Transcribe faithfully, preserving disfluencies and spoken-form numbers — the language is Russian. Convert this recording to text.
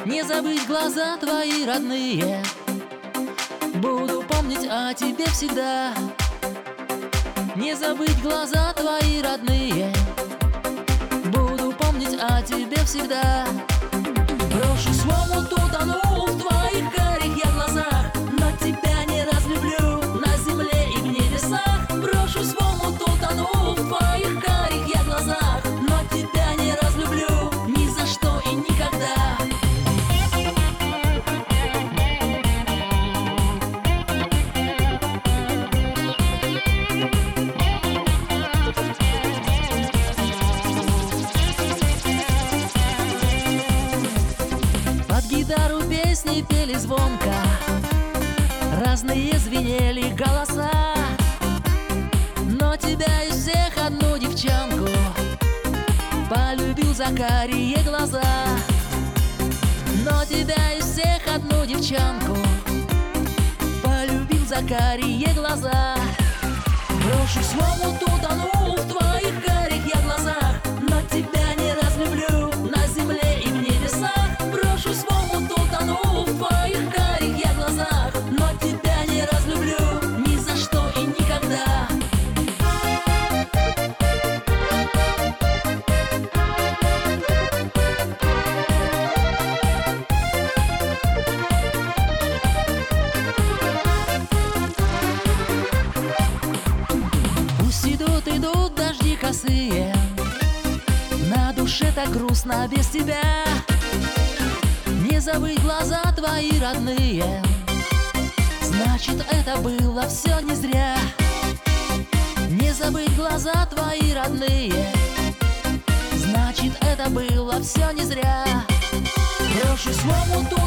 Не забыть глаза твои родные, буду помнить о тебе всегда. Не забыть глаза твои родные, буду помнить о тебе всегда. Брошу свой омут, утону в твоих карих я глазах, но тебя не разлюблю на земле и в небесах. Брошу свой омут, утону в твоих карих я глазах, но тебя не разлюблю ни за что и никогда. Под гитару песни пели звонко, разные звенели голоса, но тебя из всех одну девчонку полюбил за карие глаза. Но тебя из всех одну девчонку полюбил за карие глаза. Брошу свой омут, утону в твоих карих я глазах, но тебя не разлюблю на земле и в небесах. Брошу свой омут, утону в твоих карих я глазах, но тебя не разлюблю ни за что и никогда. Пусть идут, идут дожди косые, на душе так грустно без тебя. Не забыть глаза твои родные, значит, это было все не зря. Не забыть глаза твои родные, значит, это было все не зря. Брошу свой омут,